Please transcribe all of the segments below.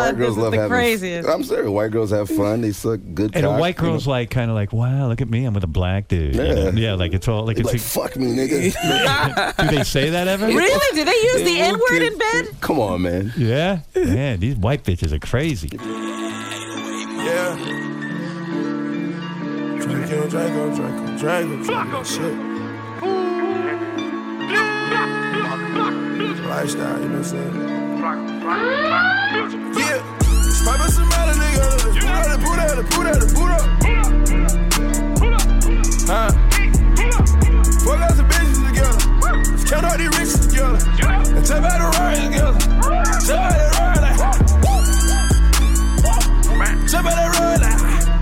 white girls love having craziest. I'm serious. White girls have fun. They suck good cock. And a white girl's like, kind of like, wow, look at me. I'm with a black dude. Yeah. You know? Yeah, like it's all like, It's like, fuck me, nigga. Do they say that ever? Really? Do they use the N-word in bed? Come on, man. Yeah? Man, these white bitches are crazy. Yeah. Draco, shit. Lifestyle, you know what I'm saying? Yeah. Spice up somebody, nigga. Put out. Huh? Fuck out the bitches together. Let's count all these riches together. And tell about the ride together. Tell about that ride like. Tell about that ride like.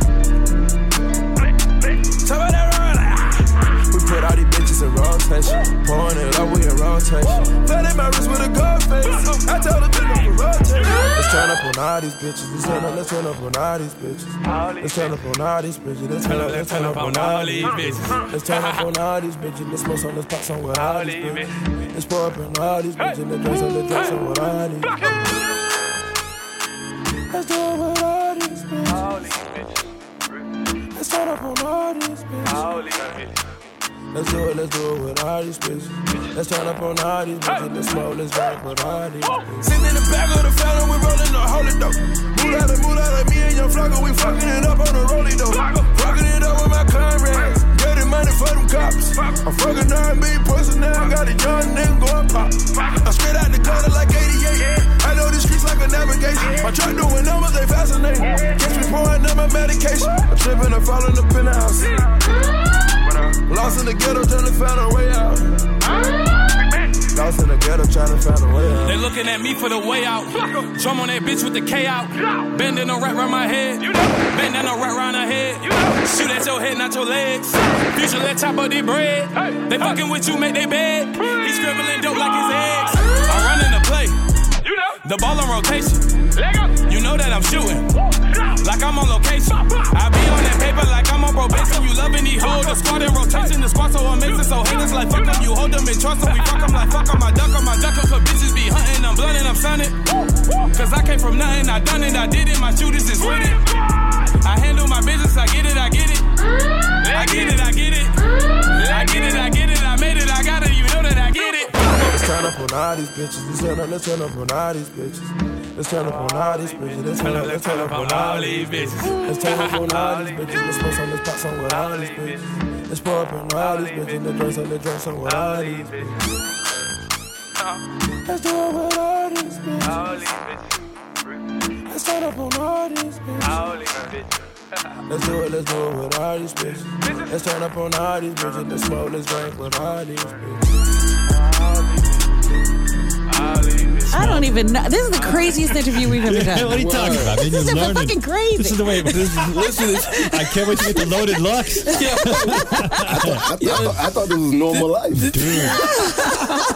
Tell about that ride like. We put all these bitches in rotation. Pouring it up, we in rotation. Flat in my wrist with a gold face. I told the bitch to rotate. Let's turn up on all these bitches. Let's turn up on all these bitches. Let's turn up on all these bitches. Let's turn up on all these bitches. Let's turn up on all these bitches. Let's smoke some, let's pop some with all these bitches. Let's pour up on all these bitches. Let's drink some with all these bitches. Let's do it with all these bitches. Let's turn up on all these bitches. Let's do it with all these bitches. Let's turn up on all these bitches. Let's smoke, let's drink with all these bitches. Sitting in the back of the fountain, we rolling the holy dope. Mood out, me and Young Flocko, we fucking it up on the rolling dope. Fucking it up with my comrades. Getting money for them cops. I'm fucking R&B pussy now, got a young nigga going pop. I'm straight out the gutter like 88. I know these streets like a navigation. My truck doing numbers, they fascinate. Catch me pouring up my medication. I'm tripping and falling up in the house. Lost in the ghetto, trying to find a way out. Lost in the ghetto, trying to find a way out. They looking at me for the way out. Drum on that bitch with the K out. Bending a right round my head. Bend down a right round her head. Shoot at your head, not your legs. Future, let chop up their bread. They fucking with you, make they bed. He scribbling dope like his eggs. I'm running the play. The ball on rotation. You know that I'm shooting. Like I'm on location. I be on that paper like I'm on probation. You loving these hoes. The squad in rotation. The squad so amazing. So haters like fuck them. You hold them in trust. So we fuck them like fuck them. I duck them. Cause bitches be hunting. I'm blunt and I'm sunning. Cause I came from nothing. I done it. I did it. My shooters is with it. I handle my business. I get it. I get it. I get it. I get it. I get it. I get it. I made it. I got it. You know that I get it. Let's turn up on all these bitches. Let's turn up on all these bitches. Let's turn up on all these bitches. Let's turn up on all these bitches. Let's turn up on all these bitches. Let's smoke some, let's pop some with all these bitches. Let's pour up on all these bitches. Let's drink some with all these bitches. Let's do it with all these bitches. Let's turn up on all these bitches. Let's do it with all these bitches. Let's turn up on all these bitches. Let's smoke, let's drink with all these bitches. I don't even know. This is the craziest interview we've ever done. What are you talking about? This is fucking crazy. This is the way. Listen, I can't wait to get the loaded Lux. I thought this was normal life. Dude.